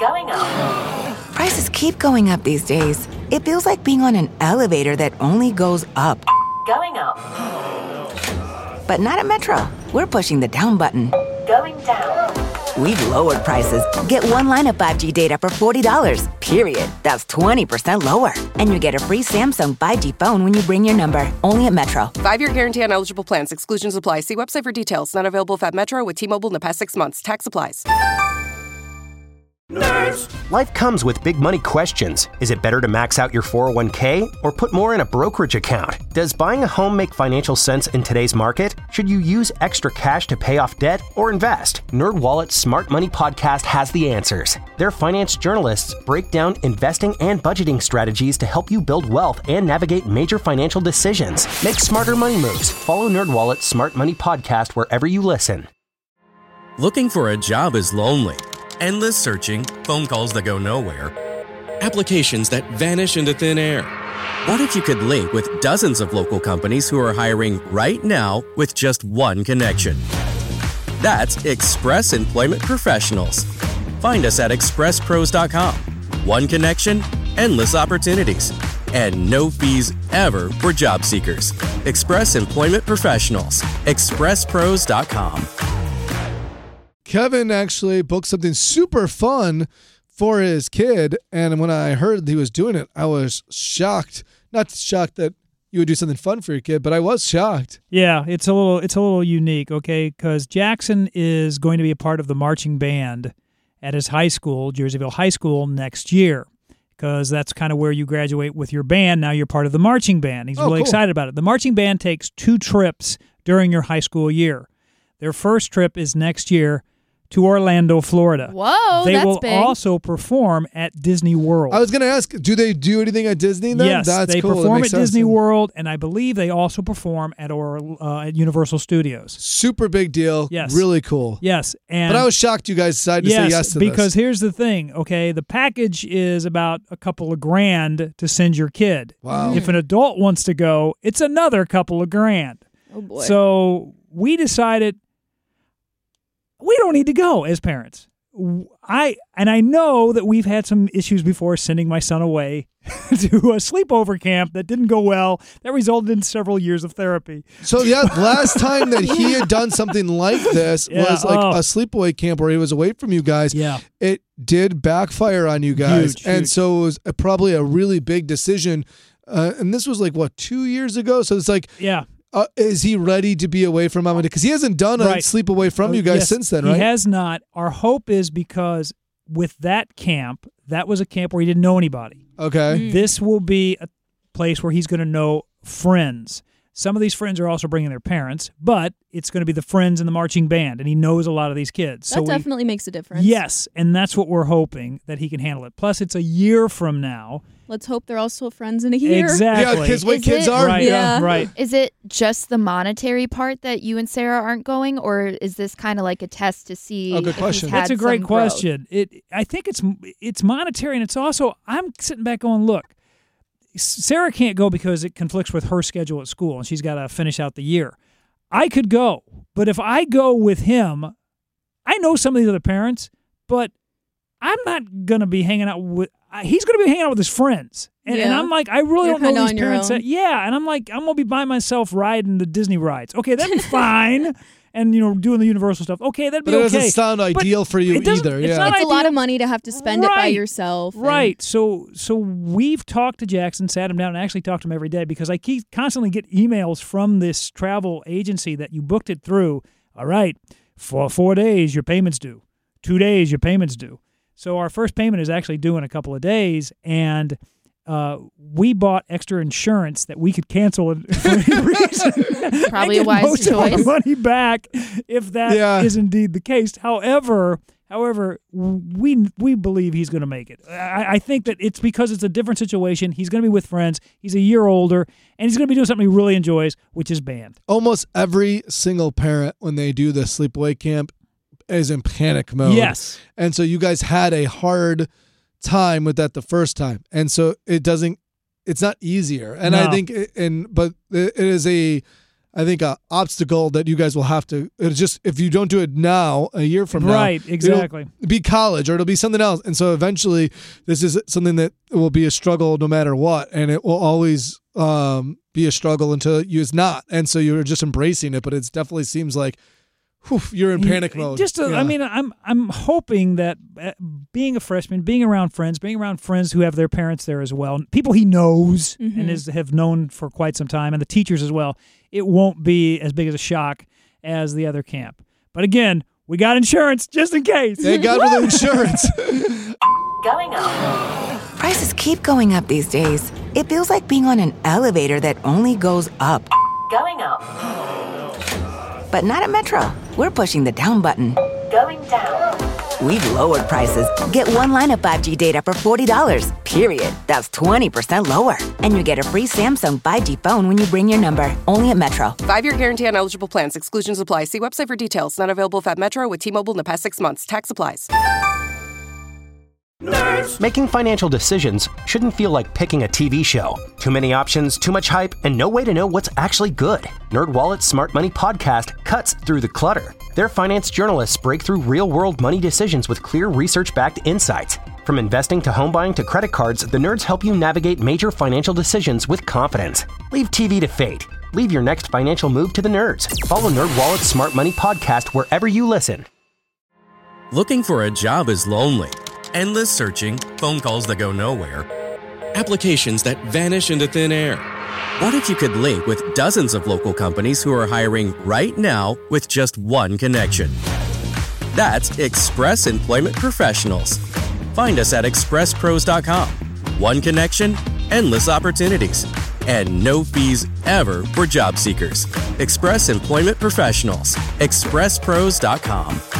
Going up. Prices keep going up these days. It feels like being on an elevator that only goes up. Going up. But not at Metro. We're pushing the down button. Going down. We've lowered prices. Get one line of 5G data for $40, period. That's 20% lower. And you get a free Samsung 5G phone when you bring your number. Only at Metro. 5-year guarantee on eligible plans. Exclusions apply. See website for details. Not available if at Metro with T-Mobile in the past 6 months. Tax applies. Nerds. Life comes with big money questions. Is it better to max out your 401k or put more in a brokerage account? Does buying a home make financial sense in today's market? Should you use extra cash to pay off debt or invest? NerdWallet's Smart Money Podcast has the answers. Their finance journalists break down investing and budgeting strategies to help you build wealth and navigate major financial decisions. Make smarter money moves. Follow NerdWallet's Smart Money Podcast wherever you listen. Looking for a job is lonely. Endless searching, phone calls that go nowhere, applications that vanish into thin air. What if you could link with dozens of local companies who are hiring right now with just one connection? That's Express Employment Professionals. Find us at expresspros.com. One connection, endless opportunities, and no fees ever for job seekers. Express Employment Professionals. expresspros.com. Kevin actually booked something super fun for his kid, and when I heard he was doing it, I was shocked. Not shocked that you would do something fun for your kid, but I was shocked. Yeah, it's a little unique, okay? Because Jackson is going to be a part of the marching band at his high school, Jerseyville High School, next year. Because that's kind of where you graduate with your band. Now you're part of the marching band. He's really excited about it. The marching band takes 2 trips during your high school year. Their first trip is next year to Orlando, Florida. Whoa, they that's will big. also perform at Disney World. I was going to ask, do they do anything at Disney then? Yes, That's they cool. perform at Disney World, and I believe they also perform at Universal Studios. Super big deal. Yes. Really cool. Yes. But I was shocked you guys decided to say yes to this. Because here's the thing, okay? The package is about a couple of grand to send your kid. Wow. If an adult wants to go, it's another couple of grand. Oh, boy. So we decided we don't need to go as parents. I know that we've had some issues before sending my son away to a sleepover camp that didn't go well. That resulted in several years of therapy. So yeah, last time that he had done something like this was like a sleepaway camp where he was away from you guys. Yeah. It did backfire on you guys. Huge, and huge. so it was probably a really big decision. And this was like, 2 years ago? So it's like, yeah. Is he ready to be away from mom? Because he hasn't done a sleep away from you guys since then, right? He has not. Our hope is because with that camp, that was a camp where he didn't know anybody. Okay. This will be a place where he's going to know friends. Some of these friends are also bringing their parents, but it's going to be the friends in the marching band, and he knows a lot of these kids. That definitely makes a difference. Yes, and that's what we're hoping, that he can handle it. Plus, it's a year from now. Let's hope they're also friends in a year. Exactly. Yeah, because what kids are. Right, Yeah. right. Is it just the monetary part that you and Sarah aren't going, or is this kind of like a test to see? Oh, good if he's question. had That's a great some growth? question. I think it's monetary, and it's also, I'm sitting back going, look, Sarah can't go because it conflicts with her schedule at school, and she's got to finish out the year. I could go, but if I go with him, I know some of these other parents, but I'm not going to be hanging out with. He's going to be hanging out with his friends, and I'm like, I really You're don't know kinda these on your parents. own. And I'm like, I'm going to be by myself riding the Disney rides. Okay, that'd be fine. And, doing the Universal stuff. Okay, that'd be But it okay. doesn't sound But ideal for you it doesn't- either. it's Yeah. not It's a lot ideal. of money to have to spend it by Right. yourself. and- Right. So we've talked to Jackson, sat him down, and actually talked to him every day because I constantly get emails from this travel agency that you booked it through. All right, for 4 days, your payment's due. 2 days, your payment's due. So our first payment is actually due in a couple of days, and we bought extra insurance that we could cancel it for any reason. Probably a and get wise most of our choice. money back if that is indeed the case. However, we believe he's going to make it. I think that it's because it's a different situation. He's going to be with friends. He's a year older, and he's going to be doing something he really enjoys, which is band. Almost every single parent, when they do the sleepaway camp, is in panic mode. Yes. And so you guys had a hard time with that the first time. And so it's not easier. And I No. think, but it is I think, a obstacle that you guys will have to. It's just if you don't do it now, a year from now, Right, exactly. it'll be college or it'll be something else, and so eventually this is something that will be a struggle no matter what, and it will always be a struggle until it's not, and so you're just embracing it. But it definitely seems like you're in panic mode. I mean, I'm hoping that being a freshman, being around friends who have their parents there as well, people he knows and have known for quite some time, and the teachers as well, it won't be as big as a shock as the other camp. But again, we got insurance just in case. Thank God for the insurance. Going up. Prices keep going up these days. It feels like being on an elevator that only goes up. Going up. But not at Metro. We're pushing the down button. Going down. We've lowered prices. Get one line of 5G data for $40, period. That's 20% lower. And you get a free Samsung 5G phone when you bring your number. Only at Metro. 5-year guarantee on eligible plans. Exclusions apply. See website for details. Not available at Metro with T-Mobile in the past 6 months. Tax applies. Making financial decisions shouldn't feel like picking a TV show. Too many options, too much hype, and no way to know what's actually good. NerdWallet's Smart Money podcast cuts through the clutter. Their finance journalists break through real-world money decisions with clear research-backed insights. From investing to home buying to credit cards, the nerds help you navigate major financial decisions with confidence. Leave TV to fate. Leave your next financial move to the nerds. Follow NerdWallet's Smart Money podcast wherever you listen. Looking for a job is lonely. Endless searching, phone calls that go nowhere, applications that vanish into thin air. What if you could link with dozens of local companies who are hiring right now with just one connection? That's Express Employment Professionals. Find us at expresspros.com. One connection, endless opportunities, and no fees ever for job seekers. Express Employment Professionals. expresspros.com.